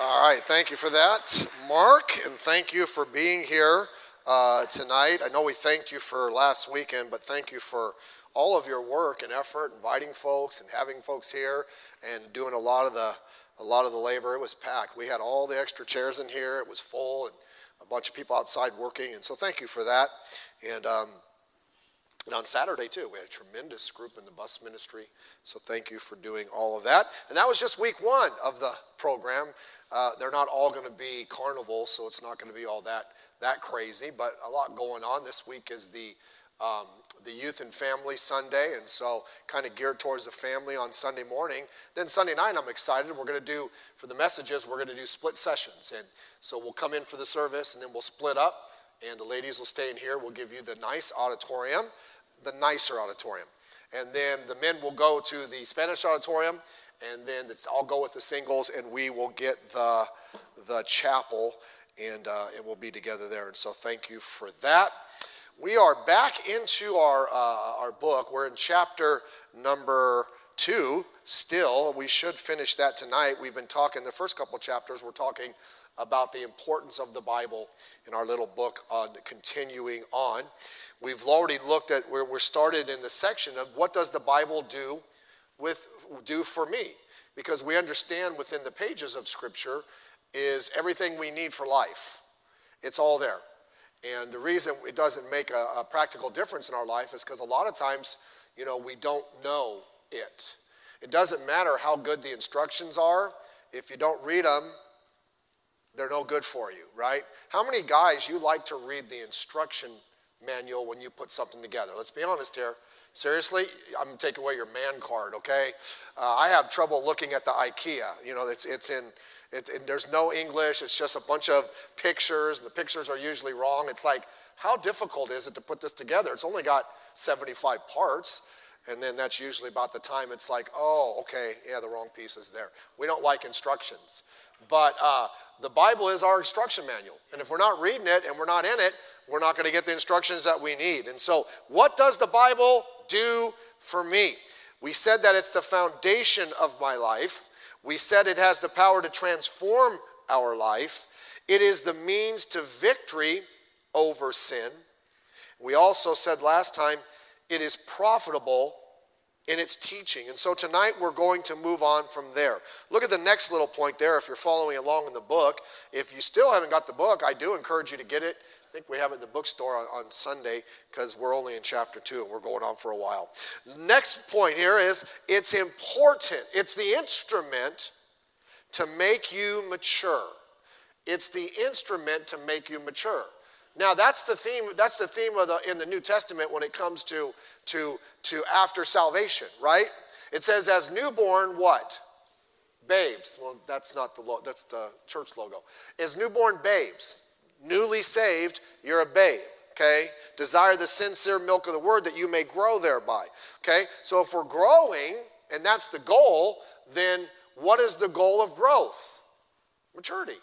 All right, thank you for that, Mark, and thank you for being here tonight. I know we thanked you for last weekend, but thank you for all of your work and effort, inviting folks and having folks here and doing a lot of the labor. It was packed. We had all the extra chairs in here. It was full and a bunch of people outside working, and so thank you for that. And on Saturday, too, we had a tremendous group in the bus ministry, so thank you for doing all of that. And that was just week one of the program. They're not all going to be carnival, so it's not going to be all that crazy, but a lot going on. This week is the Youth and Family Sunday, and so kind of geared towards the family on Sunday morning. Then Sunday night, I'm excited. We're going to do, for the messages, we're going to do split sessions. And so we'll come in for the service, and then we'll split up, and the ladies will stay in here. We'll give you the nice auditorium, the nicer auditorium. And then the men will go to the Spanish auditorium, and then I'll go with the singles, and we will get the chapel, and we'll be together there. And so thank you for that. We are back into our book. We're in chapter number 2 still. We should finish that tonight. We've been talking, the first couple of chapters, we're talking about the importance of the Bible in our little book on continuing on. We've already looked at where we're started in the section of what does the Bible do for me? Because we understand within the pages of Scripture is everything we need for life. It's all there. And the reason it doesn't make a practical difference in our life is because a lot of times, we don't know it. It doesn't matter how good the instructions are. If you don't read them, they're no good for you, right? How many guys you like to read the instruction manual when you put something together? Let's be honest here. Seriously, I'm going to take away your man card, okay? I have trouble looking at the IKEA. There's no English. It's just a bunch of pictures, and the pictures are usually wrong. It's like, how difficult is it to put this together? It's only got 75 parts, and then that's usually about the time it's like, oh, okay, yeah, the wrong piece is there. We don't like instructions. But the Bible is our instruction manual, and if we're not reading it and we're not in it, we're not going to get the instructions that we need. And so what does the Bible do for me? We said that it's the foundation of my life. We said it has the power to transform our life. It is the means to victory over sin. We also said last time it is profitable in its teaching. And so tonight we're going to move on from there. Look at the next little point there if you're following along in the book. If you still haven't got the book, I do encourage you to get it. I think we have it in the bookstore on Sunday because we're only in chapter 2 and we're going on for a while. Next point here is it's important. It's the instrument to make you mature. It's the instrument to make you mature. Now that's the theme. That's the theme in the New Testament when it comes to after salvation, right? It says as newborn what? Babes. Well, that's not that's the church logo. As newborn babes. Newly saved, you're a babe, okay? Desire the sincere milk of the word that you may grow thereby, okay? So if we're growing, and that's the goal, then what is the goal of growth? Maturity.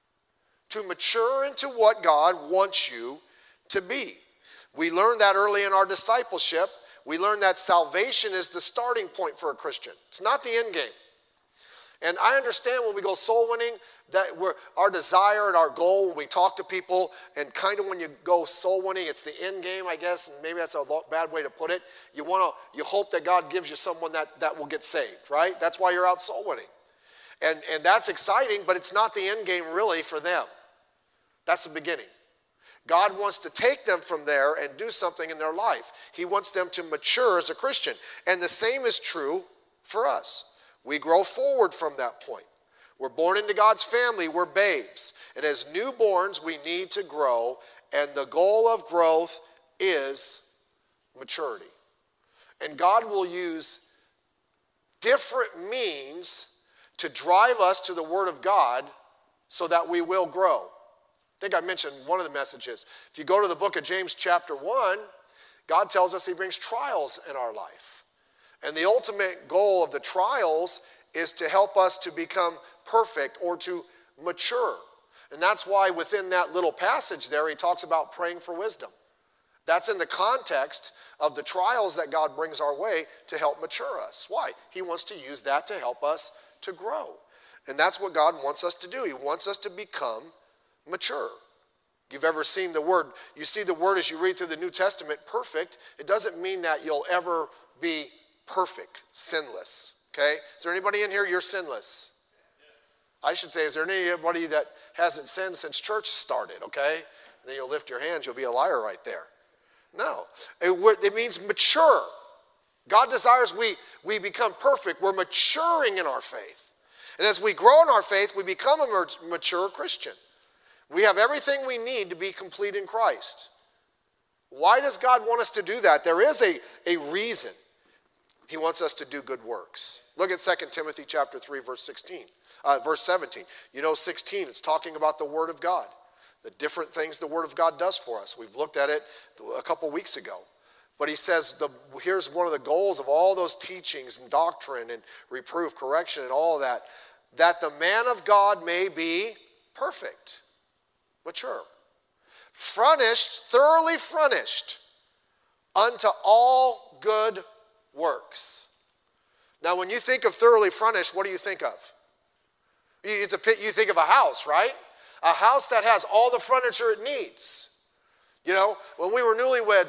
To mature into what God wants you to be. We learned that early in our discipleship. We learned that salvation is the starting point for a Christian. It's not the end game. And I understand when we go soul winning that our desire and our goal when we talk to people and kind of when you go soul winning, it's the end game, I guess, and maybe that's a bad way to put it. You hope that God gives you someone that will get saved, right? That's why you're out soul winning. And that's exciting, but it's not the end game really for them. That's the beginning. God wants to take them from there and do something in their life. He wants them to mature as a Christian. And the same is true for us. We grow forward from that point. We're born into God's family. We're babes. And as newborns, we need to grow. And the goal of growth is maturity. And God will use different means to drive us to the Word of God so that we will grow. I think I mentioned one of the messages. If you go to the book of James chapter 1, God tells us he brings trials in our life. And the ultimate goal of the trials is to help us to become perfect or to mature. And that's why within that little passage there, he talks about praying for wisdom. That's in the context of the trials that God brings our way to help mature us. Why? He wants to use that to help us to grow. And that's what God wants us to do. He wants us to become mature. You've ever seen the word, you see the word as you read through the New Testament, perfect. It doesn't mean that you'll ever be perfect, sinless. Okay? Is there anybody in here, you're sinless? I should say, is there anybody that hasn't sinned since church started? Okay? And then you'll lift your hands, you'll be a liar right there. No. It means mature. God desires we become perfect. We're maturing in our faith. And as we grow in our faith, we become a mature Christian. We have everything we need to be complete in Christ. Why does God want us to do that? There is a reason. He wants us to do good works. Look at 2 Timothy chapter 3, verse 17. You know 16, it's talking about the Word of God. The different things the Word of God does for us. We've looked at it a couple weeks ago. But he says, here's one of the goals of all those teachings and doctrine and reproof, correction and all that the man of God may be perfect, mature, thoroughly furnished unto all good works. Now, when you think of thoroughly furnished, what do you think of? You think of a house, right? A house that has all the furniture it needs. You know, when we were newlyweds,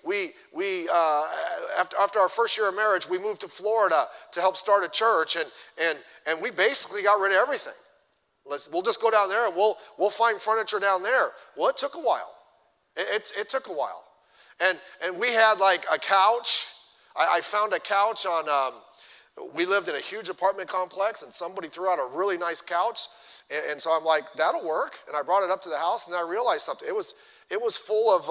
after our first year of marriage, we moved to Florida to help start a church, and we basically got rid of everything. We'll just go down there and we'll find furniture down there. Well, it took a while. It took a while, and we had like a couch. I found a couch on. We lived in a huge apartment complex, and somebody threw out a really nice couch, and so I'm like, that'll work. And I brought it up to the house, and I realized something. It was full of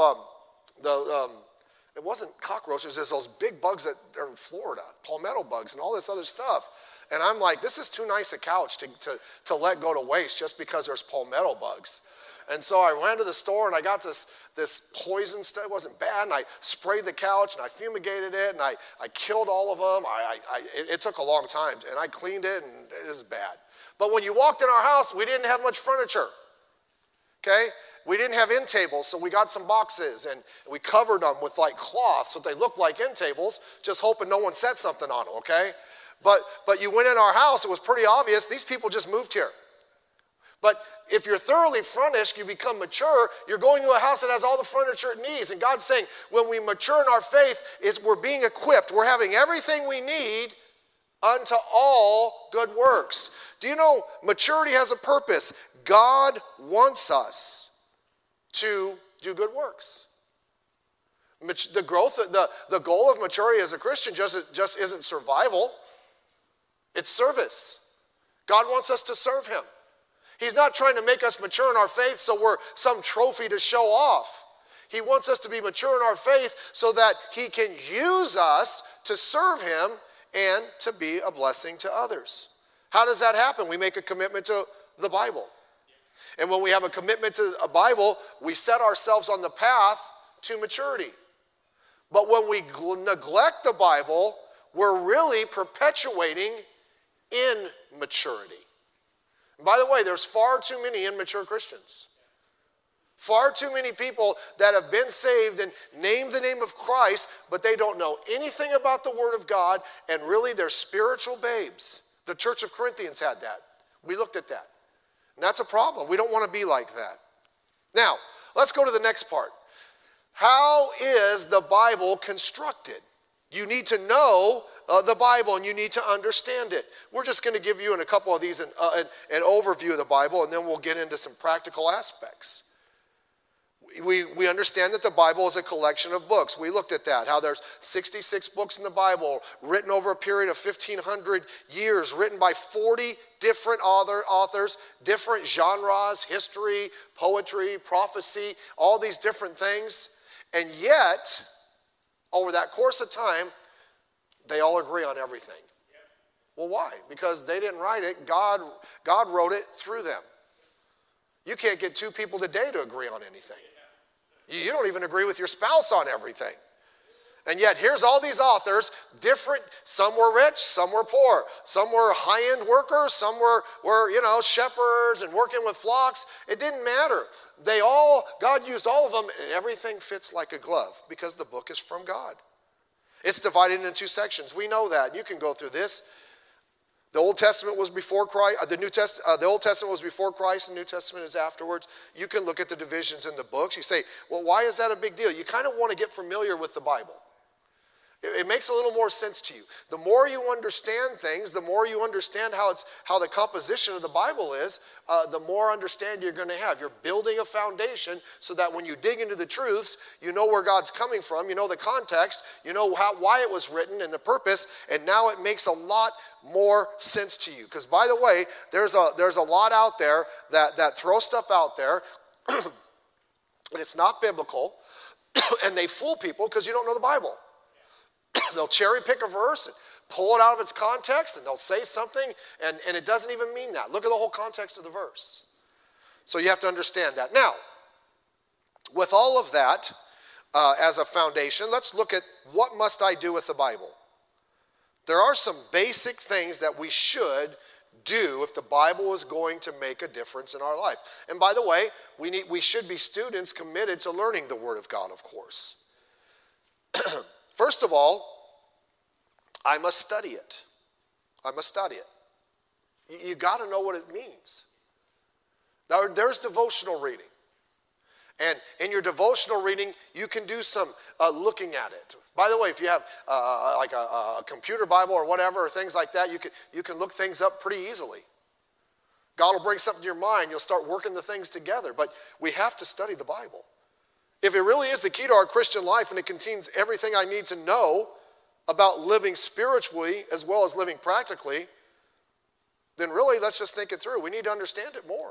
it wasn't cockroaches, it's those big bugs that are in Florida, palmetto bugs and all this other stuff. And I'm like, this is too nice a couch to let go to waste just because there's palmetto bugs. And so I ran to the store and I got this poison stuff. It wasn't bad, and I sprayed the couch and I fumigated it and I killed all of them. It took a long time, and I cleaned it, and it is bad. But when you walked in our house, we didn't have much furniture. Okay? We didn't have end tables, so we got some boxes and we covered them with like cloth so they looked like end tables, just hoping no one said something on them, okay? But you went in our house, it was pretty obvious these people just moved here. But if you're thoroughly furnished, you become mature, you're going to a house that has all the furniture it needs. And God's saying when we mature in our faith, we're being equipped. We're having everything we need unto all good works. Do you know maturity has a purpose? God wants us to do good works. The goal of maturity as a Christian just isn't survival. It's service. God wants us to serve him. He's not trying to make us mature in our faith so we're some trophy to show off. He wants us to be mature in our faith so that he can use us to serve him and to be a blessing to others. How does that happen? We make a commitment to the Bible. And when we have a commitment to a Bible, we set ourselves on the path to maturity. But when we neglect the Bible, we're really perpetuating immaturity. And by the way, there's far too many immature Christians. Far too many people that have been saved and named the name of Christ, but they don't know anything about the Word of God, and really they're spiritual babes. The Church of Corinthians had that. We looked at that. And that's a problem. We don't want to be like that. Now, let's go to the next part. How is the Bible constructed? You need to know the Bible, and you need to understand it. We're just going to give you in a couple of these an overview of the Bible, and then we'll get into some practical aspects. We understand that the Bible is a collection of books. We looked at that, how there's 66 books in the Bible, written over a period of 1,500 years, written by 40 different authors, different genres, history, poetry, prophecy, all these different things. And yet, over that course of time, they all agree on everything. Well, why? Because they didn't write it. God wrote it through them. You can't get two people today to agree on anything. You don't even agree with your spouse on everything. And yet here's all these authors, different, some were rich, some were poor. Some were high-end workers, some were shepherds and working with flocks. It didn't matter. God used all of them, and everything fits like a glove because the book is from God. It's divided into two sections. We know that. You can go through this. The Old Testament was before Christ. The Old Testament was before Christ, and the New Testament is afterwards. You can look at the divisions in the books. You say, well, why is that a big deal? You kind of want to get familiar with the Bible. It makes a little more sense to you. The more you understand things, the more you understand how the composition of the Bible is, the more understanding you're going to have. You're building a foundation so that when you dig into the truths, you know where God's coming from, you know the context, you know why it was written and the purpose, and now it makes a lot more sense to you. Because by the way, there's a lot out there that throw stuff out there, and it's not biblical, and they fool people because you don't know the Bible. They'll cherry pick a verse and pull it out of its context, and they'll say something, and it doesn't even mean that. Look at the whole context of the verse. So you have to understand that. Now, with all of that as a foundation, let's look at what must I do with the Bible. There are some basic things that we should do if the Bible is going to make a difference in our life. And by the way, we should be students committed to learning the Word of God, of course. First of all, I must study it. I must study it. You got to know what it means. Now, there's devotional reading. And in your devotional reading, you can do some looking at it. By the way, if you have like a computer Bible or whatever, or things like that, you can look things up pretty easily. God will bring something to your mind. You'll start working the things together. But we have to study the Bible. If it really is the key to our Christian life and it contains everything I need to know about living spiritually as well as living practically, then really let's just think it through. We need to understand it more.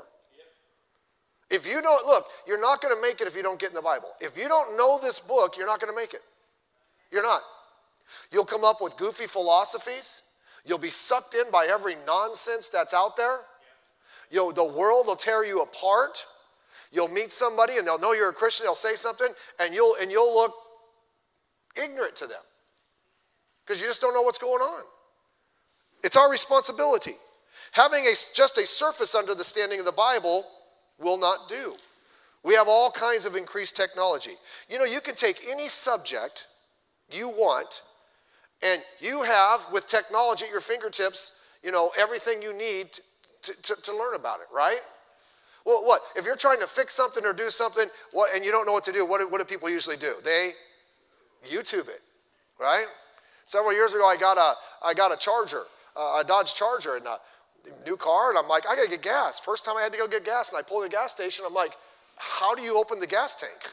If you don't, look, you're not going to make it if you don't get in the Bible. If you don't know this book, you're not going to make it. You're not. You'll come up with goofy philosophies. You'll be sucked in by every nonsense that's out there. The world will tear you apart. You'll meet somebody and they'll know you're a Christian. They'll say something and you'll look ignorant to them because you just don't know what's going on. It's our responsibility. Having just a surface understanding of the Bible will not do. We have all kinds of increased technology. You can take any subject you want, and you have, with technology at your fingertips, everything you need to learn about it, right? Well, what? If you're trying to fix something or do something, and you don't know what to do, what do people usually do? They YouTube it, right? Several years ago, I got a Charger, a Dodge Charger, and a new car, and I'm like, I gotta get gas. First time I had to go get gas, and I pulled in a gas station, I'm like, how do you open the gas tank?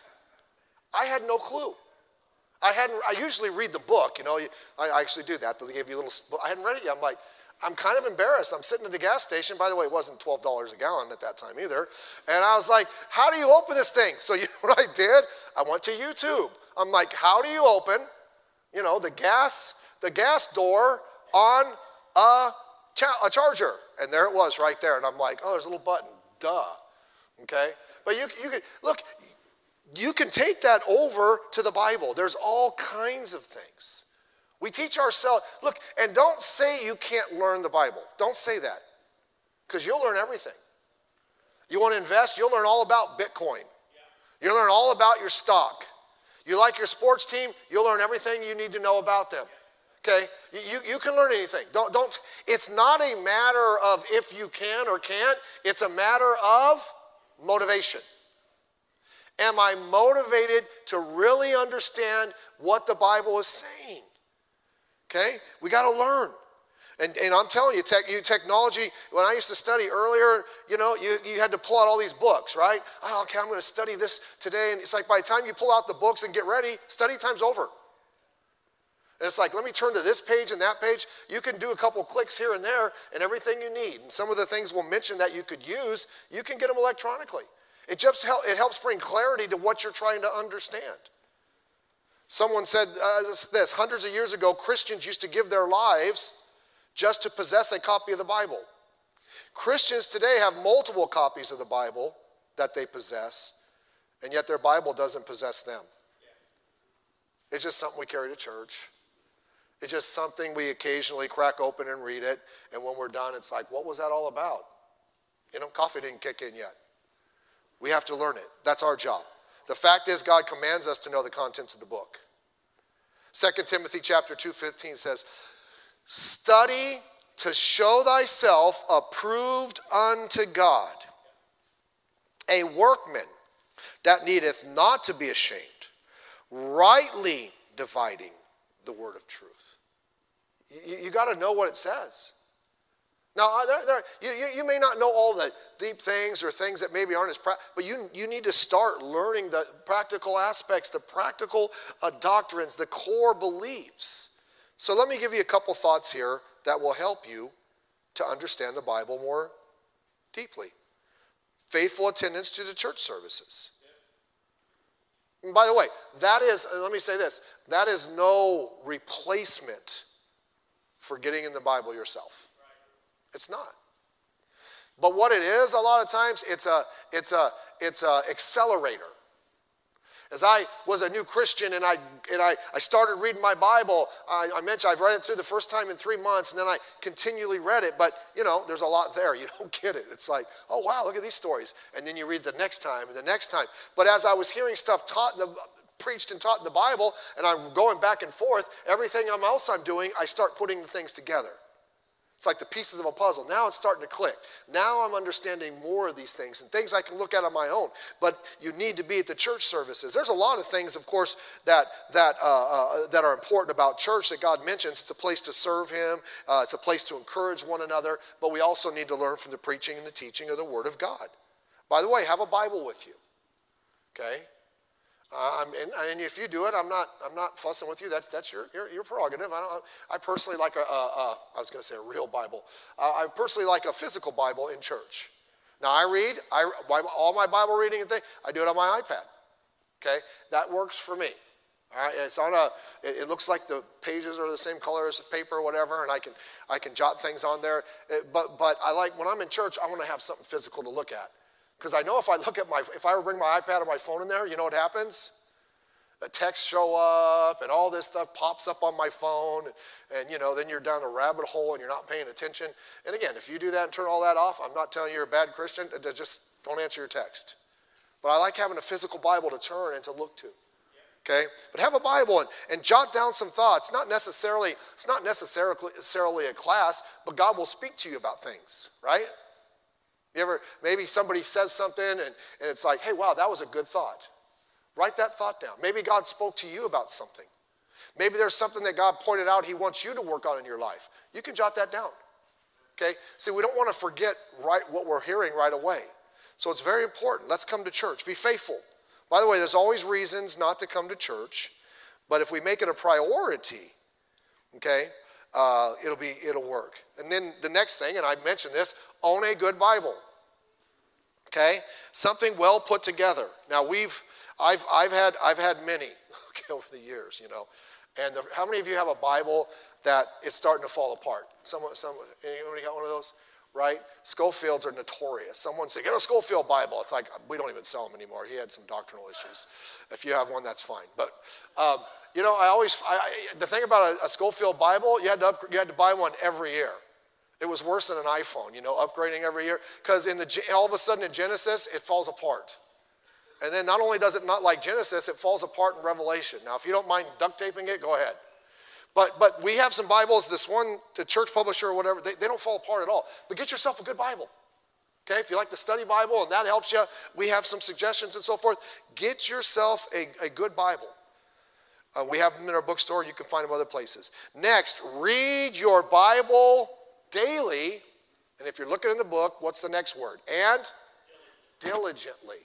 I had no clue. I usually read the book, I actually do that. They give you a little, I hadn't read it yet. I'm like, I'm kind of embarrassed. I'm sitting at the gas station. By the way, it wasn't $12 a gallon at that time either. And I was like, how do you open this thing? So you know what I did? I went to YouTube. I'm like, how do you open, the gas door on a Charger? And there it was right there. And I'm like, oh, there's a little button. Duh. Okay? But you can, look, you can take that over to the Bible. There's all kinds of things. We teach ourselves, look, and don't say you can't learn the Bible. Don't say that, because you'll learn everything. You want to invest, you'll learn all about Bitcoin. You'll learn all about your stock. You like your sports team, you'll learn everything you need to know about them. Okay? You can learn anything. Don't. It's not a matter of if you can or can't. It's a matter of motivation. Am I motivated to really understand what the Bible is saying? Okay? We got to learn. And I'm telling you, technology, when I used to study earlier, you had to pull out all these books, right? Oh, okay, I'm going to study this today. And it's like by the time you pull out the books and get ready, study time's over. And it's like, let me turn to this page and that page. You can do a couple clicks here and there and everything you need. And some of the things we'll mention that you could use, you can get them electronically. It helps bring clarity to what you're trying to understand. Someone said this, hundreds of years ago, Christians used to give their lives just to possess a copy of the Bible. Christians today have multiple copies of the Bible that they possess, and yet their Bible doesn't possess them. It's just something we carry to church. It's just something we occasionally crack open and read it, and when we're done, it's like, what was that all about? Coffee didn't kick in yet. We have to learn it. That's our job. The fact is, God commands us to know the contents of the book. 2 Timothy chapter 2:15 says, study to show thyself approved unto God, a workman that needeth not to be ashamed, rightly dividing the word of truth. You got to know what it says. Now, you may not know all the deep things or things that maybe aren't as practical, but you need to start learning the practical aspects, the practical doctrines, the core beliefs. So let me give you a couple thoughts here that will help you to understand the Bible more deeply. Faithful attendance to the church services. And by the way, that is, let me say this, that is no replacement for getting in the Bible yourself. It's not. But what it is, a lot of times, it's a accelerator. As I was a new Christian and I started reading my Bible, I mentioned I've read it through the first time in 3 months, and then I continually read it. But, there's a lot there. You don't get it. It's like, oh, wow, look at these stories. And then you read it the next time and the next time. But as I was hearing stuff preached and taught in the Bible, and I'm going back and forth, everything else I'm doing, I start putting the things together. It's like the pieces of a puzzle. Now it's starting to click. Now I'm understanding more of these things and things I can look at on my own. But you need to be at the church services. There's a lot of things, of course, that are important about church that God mentions. It's a place to serve Him. It's a place to encourage one another. But we also need to learn from the preaching and the teaching of the Word of God. By the way, have a Bible with you. Okay? And if you do it, I'm not fussing with you. That's your prerogative. I personally like I was going to say a real Bible. I personally like a physical Bible in church. Now all my Bible reading and thing, I do it on my iPad. Okay, that works for me. All right, it's on it looks like the pages are the same color as the paper or whatever, and I can jot things on there. But I like when I'm in church, I want to have something physical to look at. Because I know if I bring my iPad or my phone in there, you know what happens? The texts show up and all this stuff pops up on my phone. And then you're down a rabbit hole and you're not paying attention. And again, if you do that and turn all that off, I'm not telling you you're a bad Christian. Just don't answer your text. But I like having a physical Bible to turn and to look to. Okay? But have a Bible and jot down some thoughts. It's not necessarily a class, but God will speak to you about things, right? Maybe somebody says something and it's like, hey, wow, that was a good thought. Write that thought down. Maybe God spoke to you about something. Maybe there's something that God pointed out He wants you to work on in your life. You can jot that down. Okay? See, we don't want to forget what we're hearing right away. So it's very important. Let's come to church. Be faithful. By the way, there's always reasons not to come to church, but if we make it a priority, okay, it'll work. And then the next thing, and I mentioned this, own a good Bible. Okay, something well put together. Now I've had many over the years, And how many of you have a Bible that is starting to fall apart? Anybody got one of those? Right? Schofields are notorious. Someone said, get a Schofield Bible. It's like, we don't even sell them anymore. He had some doctrinal issues. If you have one, that's fine. But the thing about a Schofield Bible, you had to buy one every year. It was worse than an iPhone, upgrading every year. Because all of a sudden in Genesis, it falls apart. And then not only does it not like Genesis, it falls apart in Revelation. Now, if you don't mind duct taping it, go ahead. But we have some Bibles, this one, the church publisher or whatever, they don't fall apart at all. But get yourself a good Bible. Okay, if you like the study Bible and that helps you, we have some suggestions and so forth. Get yourself a good Bible. We have them in our bookstore. You can find them other places. Next, read your Bible daily. And if you're looking in the book, what's the next word? And diligently.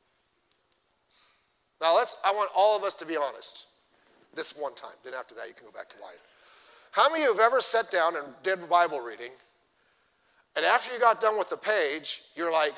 Now I want all of us to be honest this one time. Then after that, you can go back to lying. How many of you have ever sat down and did Bible reading, and after you got done with the page, you're like,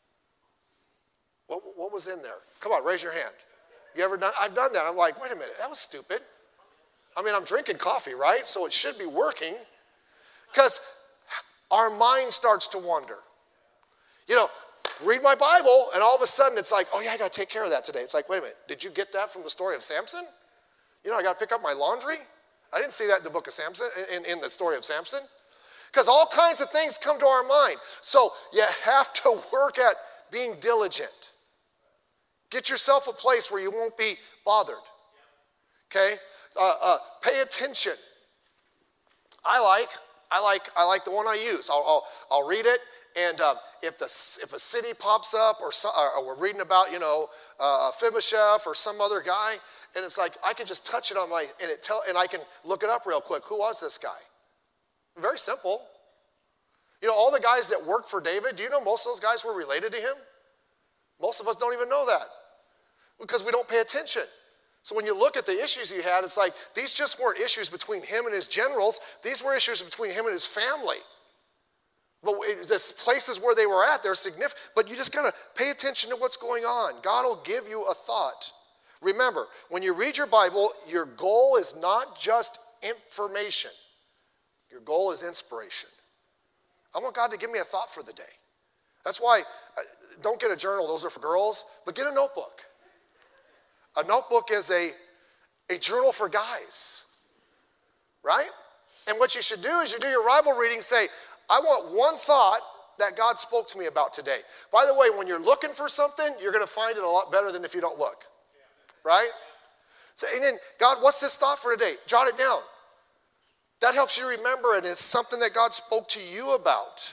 what was in there? Come on, raise your hand. You ever done? I've done that. I'm like, wait a minute, that was stupid. I mean, I'm drinking coffee, right? So it should be working. Because our mind starts to wander. Read my Bible, and all of a sudden it's like, oh yeah, I got to take care of that today. It's like, wait a minute, did you get that from the story of Samson? I got to pick up my laundry? I didn't see that in the book of Samson, in the story of Samson. Because all kinds of things come to our mind. So you have to work at being diligent. Get yourself a place where you won't be bothered. Okay? Pay attention. I like I like the one I use. I'll read it, and if a city pops up, or we're reading about Mephibosheth or some other guy, and it's like I can just touch it on and I can look it up real quick. Who was this guy? Very simple. All the guys that worked for David, do you know most of those guys were related to him? Most of us don't even know that because we don't pay attention. So when you look at the issues he had, it's like these just weren't issues between him and his generals. These were issues between him and his family. But the places where they were at, they're significant. But you just got to pay attention to what's going on. God will give you a thought. Remember, when you read your Bible, your goal is not just information. Your goal is inspiration. I want God to give me a thought for the day. That's why, don't get a journal, those are for girls, but get a notebook. A notebook is a journal for guys, right? And what you should do is you do your Bible reading, say, I want one thought that God spoke to me about today. By the way, when you're looking for something, you're going to find it a lot better than if you don't look, right? So, and then, God, what's this thought for today? Jot it down. That helps you remember it, and it's something that God spoke to you about.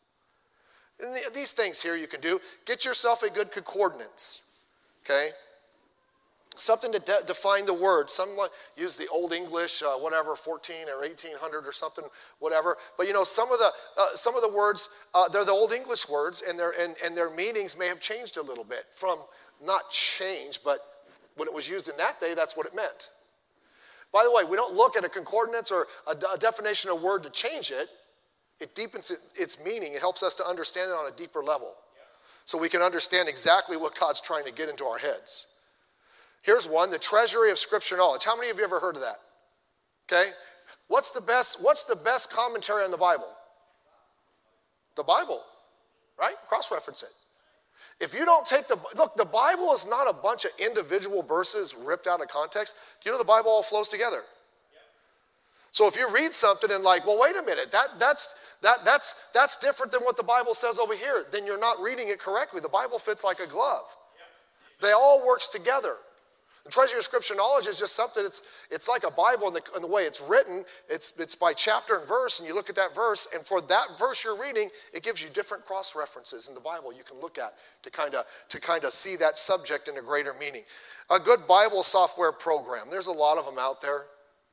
And these things here you can do. Get yourself a good concordance, okay? Something to define the word. Some use the Old English, 14 or 1800 or something, whatever. But some of the words, they're the Old English words, and their meanings may have changed a little bit. From not change, but when it was used in that day, that's what it meant. By the way, we don't look at a concordance or a definition of a word to change it. It deepens its meaning. It helps us to understand it on a deeper level. So we can understand exactly what God's trying to get into our heads. Here's one, the treasury of Scripture knowledge. How many of you ever heard of that? Okay? What's the best commentary on the Bible? The Bible, right? Cross-reference it. If you don't take the Bible is not a bunch of individual verses ripped out of context. Do you know the Bible all flows together? So if you read something and like, well, wait a minute, that's different than what the Bible says over here, then you're not reading it correctly. The Bible fits like a glove. They all works together. The treasury of Scripture knowledge is just something, it's like a Bible in the way it's written. It's by chapter and verse, and you look at that verse, and for that verse you're reading, it gives you different cross-references in the Bible you can look at to kind of see that subject in a greater meaning. A good Bible software program. There's a lot of them out there,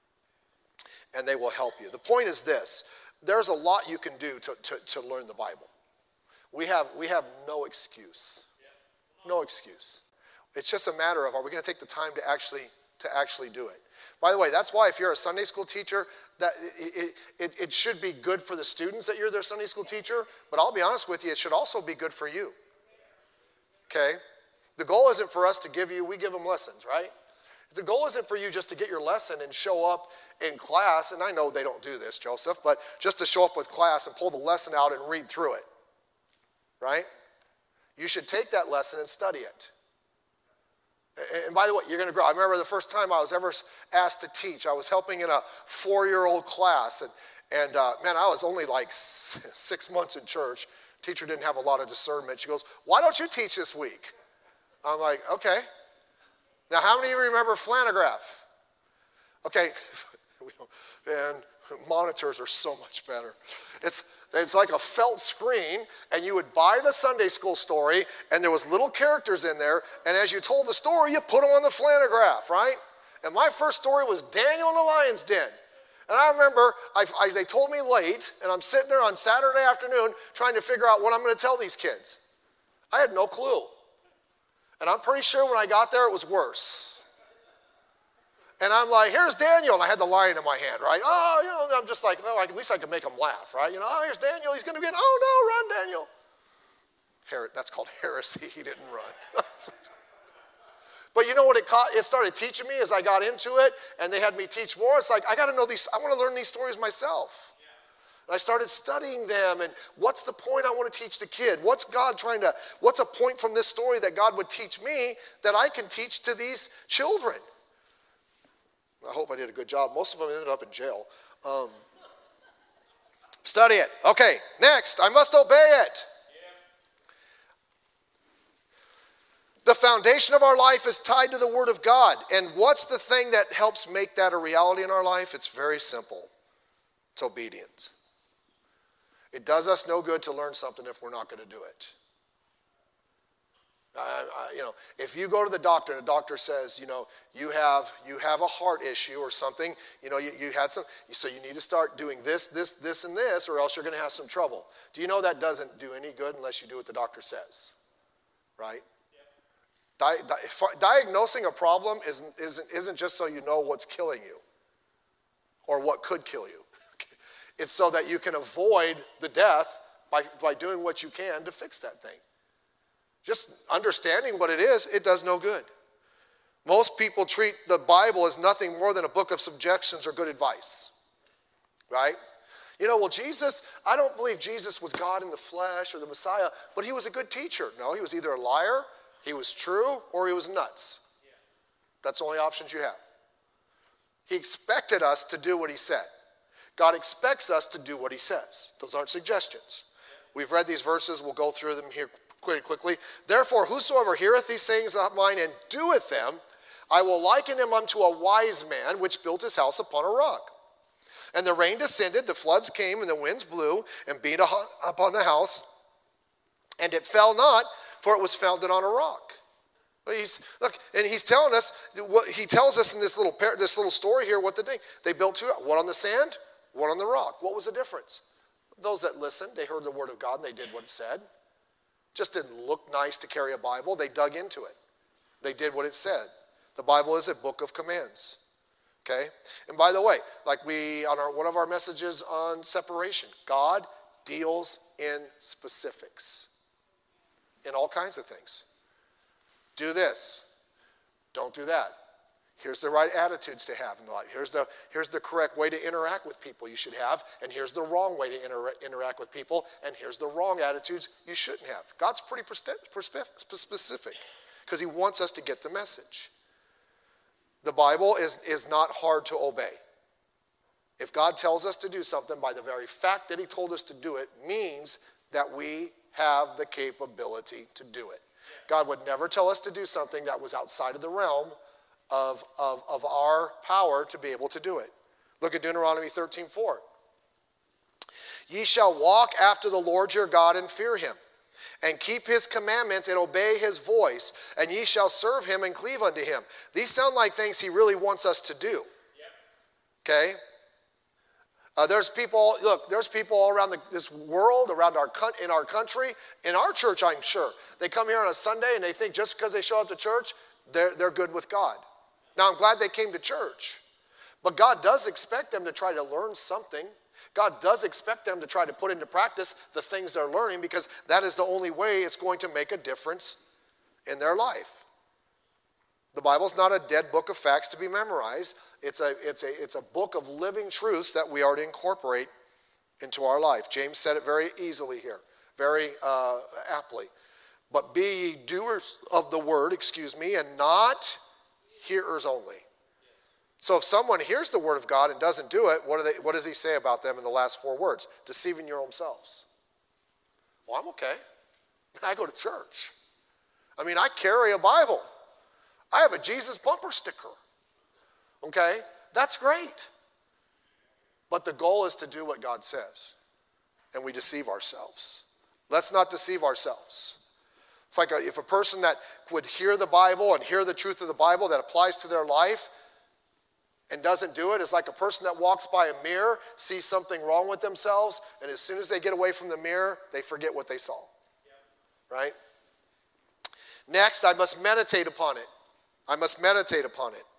and they will help you. The point is this. There's a lot you can do to learn the Bible. We have no excuse. No excuse. It's just a matter of, are we going to take the time to actually do it? By the way, that's why if you're a Sunday school teacher, that it should be good for the students that you're their Sunday school teacher, but I'll be honest with you, it should also be good for you. Okay? The goal isn't for us to we give them lessons, right? The goal isn't for you just to get your lesson and show up in class, and I know they don't do this, Joseph, but just to show up with class and pull the lesson out and read through it, right? You should take that lesson and study it. And by the way, you're going to grow. I remember the first time I was ever asked to teach. I was helping in a 4-year-old class, and man, I was only like 6 months in church. Teacher didn't have a lot of discernment. She goes, "Why don't you teach this week?" I'm like, "Okay." Now, how many of you remember Flanograph? Okay, and monitors are so much better. It's like a felt screen, and you would buy the Sunday school story, and there was little characters in there, and as you told the story, you put them on the Flanograph, right? And my first story was Daniel in the Lion's Den. And I remember they told me late, and I'm sitting there on Saturday afternoon trying to figure out what I'm going to tell these kids. I had no clue. And I'm pretty sure when I got there, it was worse. And I'm like, here's Daniel. And I had the lion in my hand, right? Oh, I'm just like, well, at least I can make him laugh, right? Here's Daniel. He's going to get, oh, no, run, Daniel. That's called heresy. He didn't run. But you know what it started teaching me as I got into it, and they had me teach more. It's like, I got to know these. I want to learn these stories myself. And I started studying them, and what's the point I want to teach the kid? What's a point from this story that God would teach me that I can teach to these children? I hope I did a good job. Most of them ended up in jail. Study it. Okay, next, I must obey it. The foundation of our life is tied to the Word of God. And what's the thing that helps make that a reality in our life? It's very simple. It's obedience. It does us no good to learn something if we're not going to do it. If you go to the doctor and the doctor says, you have a heart issue or something, you had some, so you need to start doing this, and this, or else you're going to have some trouble. Do you know that doesn't do any good unless you do what the doctor says, right? Diagnosing a problem isn't just so you know what's killing you or what could kill you. It's so that you can avoid the death by doing what you can to fix that thing. Just understanding what it is, it does no good. Most people treat the Bible as nothing more than a book of suggestions or good advice, right? Jesus, I don't believe Jesus was God in the flesh or the Messiah, but he was a good teacher. No, he was either a liar, he was true, or he was nuts. That's the only options you have. He expected us to do what he said. God expects us to do what he says. Those aren't suggestions. We've read these verses. We'll go through them here quickly. Therefore, whosoever heareth these sayings of mine and doeth them, I will liken him unto a wise man which built his house upon a rock. And the rain descended, the floods came, and the winds blew and beat upon the house, and it fell not, for it was founded on a rock. He's telling us what he tells us in this little story here. What they built two, one on the sand, one on the rock. What was the difference? Those that listened, they heard the word of God and they did what it said. Just didn't look nice to carry a Bible. They dug into it. They did what it said. The Bible is a book of commands. Okay? And by the way, like one of our messages on separation, God deals in specifics in all kinds of things. Do this. Don't do that. Here's the right attitudes to have in life. Here's the correct way to interact with people you should have, and here's the wrong way to interact with people, and here's the wrong attitudes you shouldn't have. God's pretty specific because he wants us to get the message. The Bible is not hard to obey. If God tells us to do something, by the very fact that he told us to do it means that we have the capability to do it. God would never tell us to do something that was outside of the realm of our power to be able to do it. Look at Deuteronomy 13:4. Ye shall walk after the Lord your God and fear him, and keep his commandments and obey his voice, and ye shall serve him and cleave unto him. These sound like things he really wants us to do. Okay? There's people all around this world, in our country, in our church, I'm sure. They come here on a Sunday and they think just because they show up to church, they're good with God. Now, I'm glad they came to church, but God does expect them to try to learn something. God does expect them to try to put into practice the things they're learning, because that is the only way it's going to make a difference in their life. The Bible's not a dead book of facts to be memorized. It's a book of living truths that we are to incorporate into our life. James said it very easily here, very aptly. But be ye doers of the word, and not hearers only. So if someone hears the word of God and doesn't do it, what does he say about them in the last four words? Deceiving your own selves. Well, I'm okay. I go to church. I carry a Bible. I have a Jesus bumper sticker. Okay? That's great. But the goal is to do what God says. And we deceive ourselves. Let's not deceive ourselves. It's like if a person that would hear the Bible and hear the truth of the Bible that applies to their life and doesn't do it, is like a person that walks by a mirror, sees something wrong with themselves, and as soon as they get away from the mirror, they forget what they saw. Right? Next, I must meditate upon it. I must meditate upon it.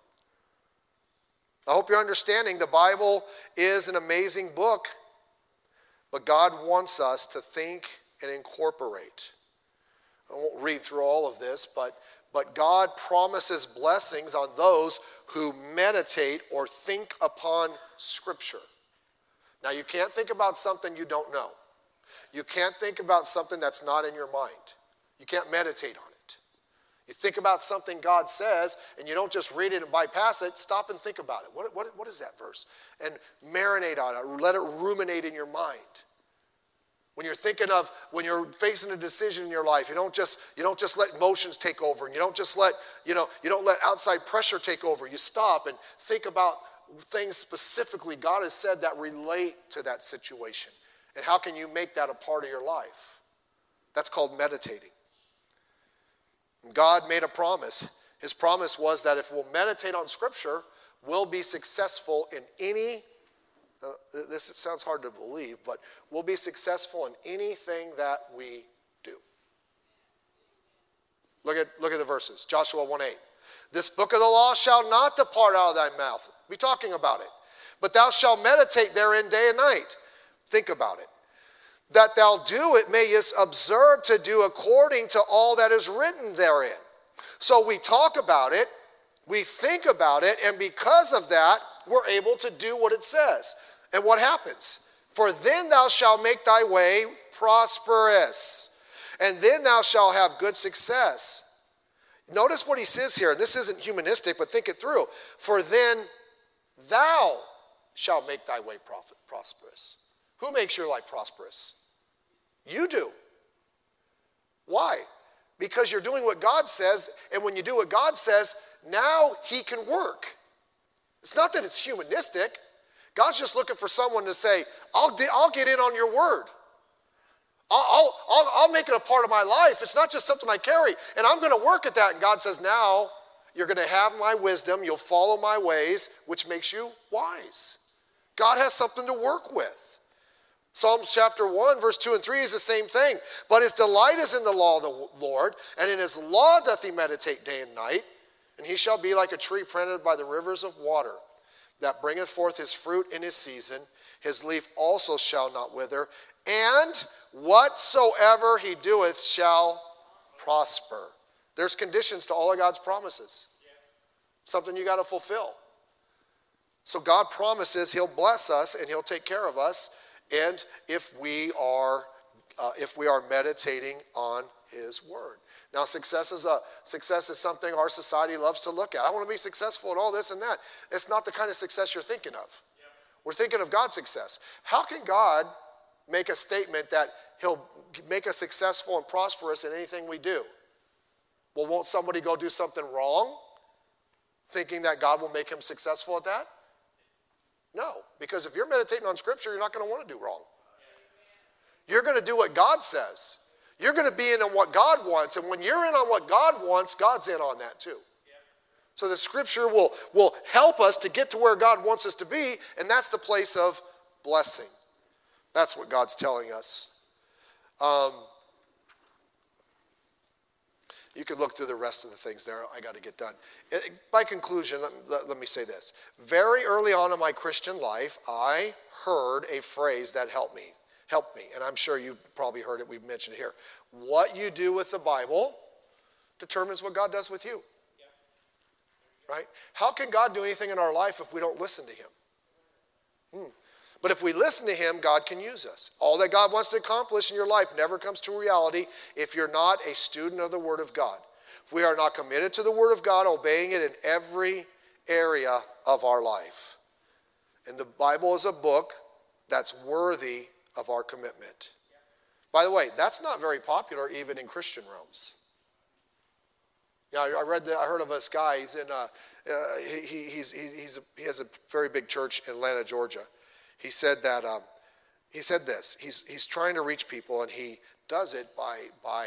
I hope you're understanding the Bible is an amazing book, but God wants us to think and incorporate. I won't read through all of this, but God promises blessings on those who meditate or think upon Scripture. Now, you can't think about something you don't know. You can't think about something that's not in your mind. You can't meditate on it. You think about something God says, and you don't just read it and bypass it. Stop and think about it. What is that verse? And marinate on it. Let it ruminate in your mind. When you're facing a decision in your life, you don't just let emotions take over, and you don't let outside pressure take over. You stop and think about things specifically God has said that relate to that situation. And how can you make that a part of your life? That's called meditating. God made a promise. His promise was that if we'll meditate on Scripture, we'll be successful in any, this sounds hard to believe, but we'll be successful in anything that we do. Look at the verses. Joshua 1:8. This book of the law shall not depart out of thy mouth. Be talking about it. But thou shalt meditate therein day and night. Think about it. That thou do it mayest observe to do according to all that is written therein. So we talk about it, we think about it, and because of that, we're able to do what it says. And what happens? For then thou shalt make thy way prosperous, and then thou shalt have good success. Notice what he says here, and this isn't humanistic, but think it through. For then thou shalt make thy way prosperous. Who makes your life prosperous? You do. Why? Because you're doing what God says, and when you do what God says, now he can work. It's not that it's humanistic. God's just looking for someone to say, I'll get in on your word. I'll make it a part of my life. It's not just something I carry, and I'm going to work at that. And God says, now you're going to have my wisdom. You'll follow my ways, which makes you wise. God has something to work with. Psalms chapter 1, verse 2 and 3 is the same thing. But his delight is in the law of the Lord, and in his law doth he meditate day and night. And he shall be like a tree planted by the rivers of water, that bringeth forth his fruit in his season. His leaf also shall not wither. And whatsoever he doeth shall prosper. There's conditions to all of God's promises. Something you got to fulfill. So God promises he'll bless us and he'll take care of us. And if we are meditating on his word. Now, success is something our society loves to look at. I want to be successful in all this and that. It's not the kind of success you're thinking of. We're thinking of God's success. How can God make a statement that he'll make us successful and prosperous in anything we do? Well, won't somebody go do something wrong thinking that God will make him successful at that? No, because if you're meditating on Scripture, you're not going to want to do wrong. You're going to do what God says. You're going to be in on what God wants, and when you're in on what God wants, God's in on that too. So the Scripture will help us to get to where God wants us to be, and that's the place of blessing. That's what God's telling us. You can look through the rest of the things there. I got to get done. By conclusion, let me say this. Very early on in my Christian life, I heard a phrase that helped me. And I'm sure you probably heard it. We've mentioned it here. What you do with the Bible determines what God does with you. Right? How can God do anything in our life if we don't listen to him? But if we listen to him, God can use us. All that God wants to accomplish in your life never comes to reality if you're not a student of the Word of God. If we are not committed to the Word of God, obeying it in every area of our life. And the Bible is a book that's worthy of our commitment. By the way, that's not very popular even in Christian realms. Yeah, I heard of this guy. He's in he has a very big church in Atlanta, Georgia. He said this. He's trying to reach people, and he does it by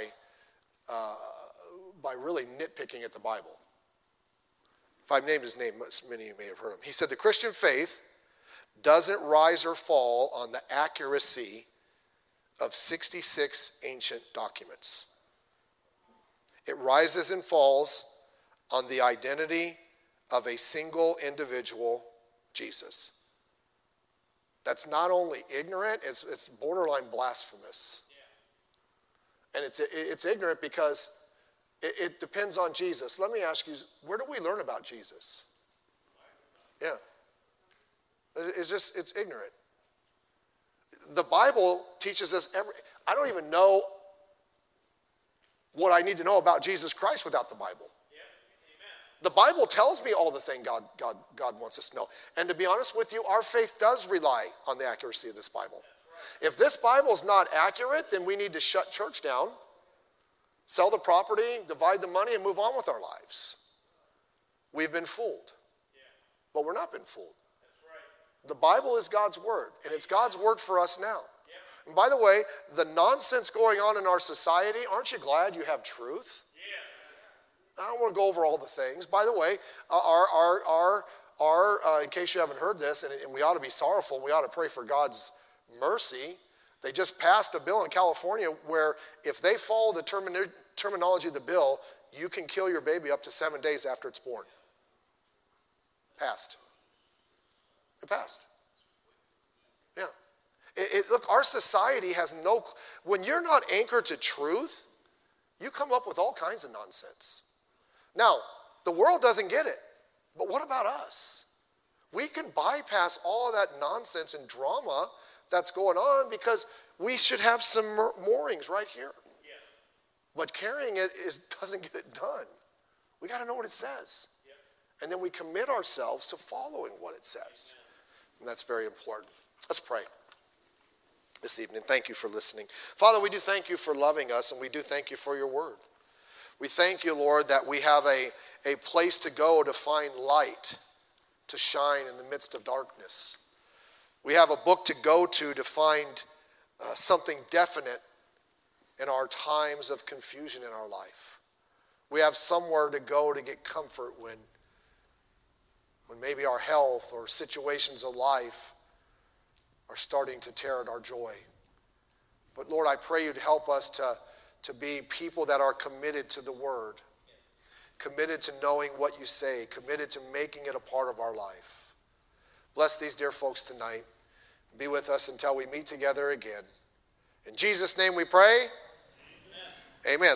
really nitpicking at the Bible. If I've named his name, many of you may have heard him. He said the Christian faith doesn't rise or fall on the accuracy of 66 ancient documents. It rises and falls on the identity of a single individual, Jesus. That's not only ignorant, it's borderline blasphemous. And it's ignorant because it depends on Jesus. Let me ask you, where do we learn about Jesus? Yeah. It's ignorant. The Bible teaches us I don't even know what I need to know about Jesus Christ without the Bible. The Bible tells me all the things God wants us to know. And to be honest with you, our faith does rely on the accuracy of this Bible. If this Bible is not accurate, then we need to shut church down, sell the property, divide the money, and move on with our lives. We've been fooled. But we're not been fooled. The Bible is God's word, and it's God's word for us now. And by the way, the nonsense going on in our society, aren't you glad you have truth? I don't want to go over all the things. By the way, in case you haven't heard this, and we ought to be sorrowful, and we ought to pray for God's mercy, they just passed a bill in California where if they follow the terminology of the bill, you can kill your baby up to 7 days after it's born. Passed. It passed. Yeah. Look, our society has when you're not anchored to truth, you come up with all kinds of nonsense. Now, the world doesn't get it, but what about us? We can bypass all of that nonsense and drama that's going on because we should have some moorings right here. Yeah. But carrying it doesn't get it done. We got to know what it says. Yeah. And then we commit ourselves to following what it says. Yeah. And that's very important. Let's pray this evening. Thank you for listening. Father, we do thank you for loving us, and we do thank you for your word. We thank you, Lord, that we have a place to go to find light, to shine in the midst of darkness. We have a book to go to find something definite in our times of confusion in our life. We have somewhere to go to get comfort when maybe our health or situations of life are starting to tear at our joy. But Lord, I pray you'd help us to be people that are committed to the word, committed to knowing what you say, committed to making it a part of our life. Bless these dear folks tonight. Be with us until we meet together again. In Jesus' name we pray. Amen. Amen.